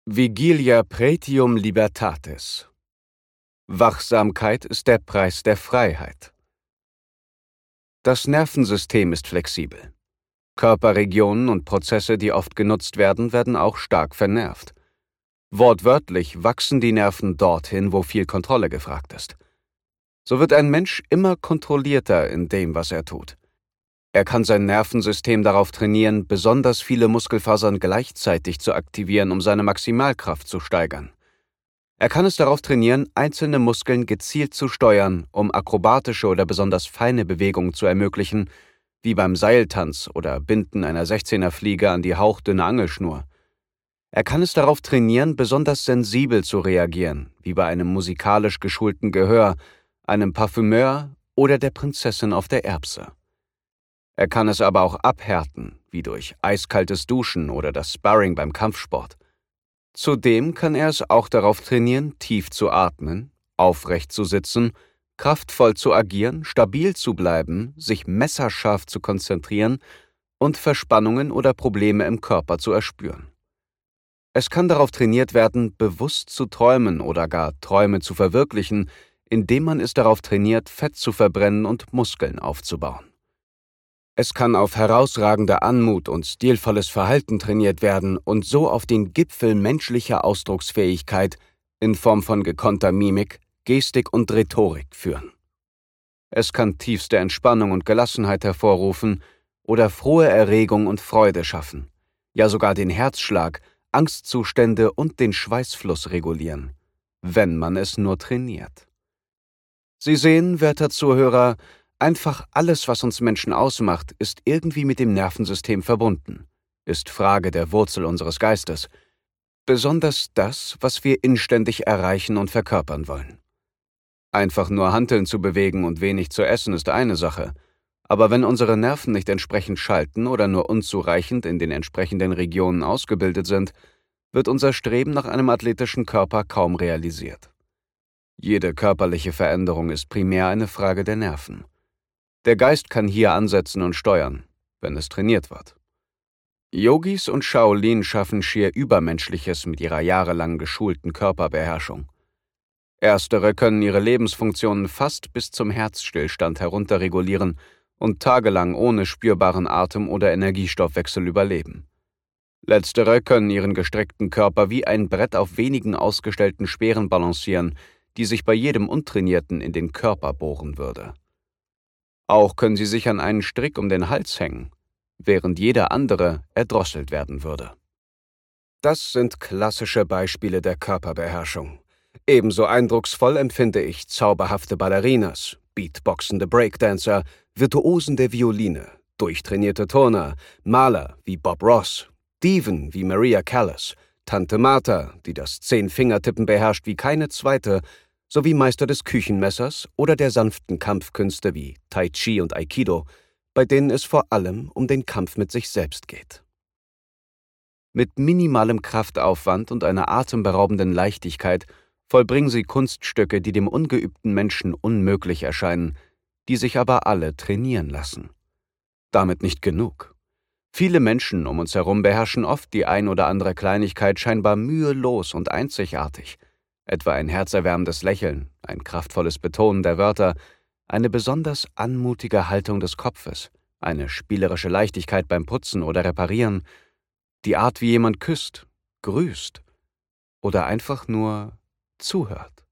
Vigilia Praetium Libertatis. Wachsamkeit ist der Preis der Freiheit. Das Nervensystem ist flexibel. Körperregionen und Prozesse, die oft genutzt werden, werden auch stark vernervt. Wortwörtlich wachsen die Nerven dorthin, wo viel Kontrolle gefragt ist. So wird ein Mensch immer kontrollierter in dem, was er tut. Er kann sein Nervensystem darauf trainieren, besonders viele Muskelfasern gleichzeitig zu aktivieren, um seine Maximalkraft zu steigern. Er kann es darauf trainieren, einzelne Muskeln gezielt zu steuern, um akrobatische oder besonders feine Bewegungen zu ermöglichen, wie beim Seiltanz oder Binden einer 16er-Fliege an die hauchdünne Angelschnur. Er kann es darauf trainieren, besonders sensibel zu reagieren, wie bei einem musikalisch geschulten Gehör, einem Parfümeur oder der Prinzessin auf der Erbse. Er kann es aber auch abhärten, wie durch eiskaltes Duschen oder das Sparring beim Kampfsport. Zudem kann er es auch darauf trainieren, tief zu atmen, aufrecht zu sitzen, kraftvoll zu agieren, stabil zu bleiben, sich messerscharf zu konzentrieren und Verspannungen oder Probleme im Körper zu erspüren. Es kann darauf trainiert werden, bewusst zu träumen oder gar Träume zu verwirklichen, indem man es darauf trainiert, Fett zu verbrennen und Muskeln aufzubauen. Es kann auf herausragende Anmut und stilvolles Verhalten trainiert werden und so auf den Gipfel menschlicher Ausdrucksfähigkeit in Form von gekonnter Mimik, Gestik und Rhetorik führen. Es kann tiefste Entspannung und Gelassenheit hervorrufen oder frohe Erregung und Freude schaffen, ja sogar den Herzschlag, Angstzustände und den Schweißfluss regulieren, wenn man es nur trainiert. Sie sehen, werter Zuhörer, einfach alles, was uns Menschen ausmacht, ist irgendwie mit dem Nervensystem verbunden, ist Frage der Wurzel unseres Geistes, besonders das, was wir inständig erreichen und verkörpern wollen. Einfach nur Hanteln zu bewegen und wenig zu essen ist eine Sache, aber wenn unsere Nerven nicht entsprechend schalten oder nur unzureichend in den entsprechenden Regionen ausgebildet sind, wird unser Streben nach einem athletischen Körper kaum realisiert. Jede körperliche Veränderung ist primär eine Frage der Nerven. Der Geist kann hier ansetzen und steuern, wenn es trainiert wird. Yogis und Shaolin schaffen schier Übermenschliches mit ihrer jahrelang geschulten Körperbeherrschung. Erstere können ihre Lebensfunktionen fast bis zum Herzstillstand herunterregulieren und tagelang ohne spürbaren Atem- oder Energiestoffwechsel überleben. Letztere können ihren gestreckten Körper wie ein Brett auf wenigen ausgestellten Speeren balancieren, die sich bei jedem Untrainierten in den Körper bohren würde. Auch können sie sich an einen Strick um den Hals hängen, während jeder andere erdrosselt werden würde. Das sind klassische Beispiele der Körperbeherrschung. Ebenso eindrucksvoll empfinde ich zauberhafte Ballerinas, beatboxende Breakdancer, Virtuosen der Violine, durchtrainierte Turner, Maler wie Bob Ross, Diven wie Maria Callas, Tante Martha, die das 10-Fingertippen beherrscht wie keine zweite, sowie Meister des Küchenmessers oder der sanften Kampfkünste wie Tai Chi und Aikido, bei denen es vor allem um den Kampf mit sich selbst geht. Mit minimalem Kraftaufwand und einer atemberaubenden Leichtigkeit vollbringen sie Kunststücke, die dem ungeübten Menschen unmöglich erscheinen, die sich aber alle trainieren lassen. Damit nicht genug. Viele Menschen um uns herum beherrschen oft die ein oder andere Kleinigkeit scheinbar mühelos und einzigartig, etwa ein herzerwärmendes Lächeln, ein kraftvolles Betonen der Wörter, eine besonders anmutige Haltung des Kopfes, eine spielerische Leichtigkeit beim Putzen oder Reparieren, die Art, wie jemand küsst, grüßt oder einfach nur zuhört.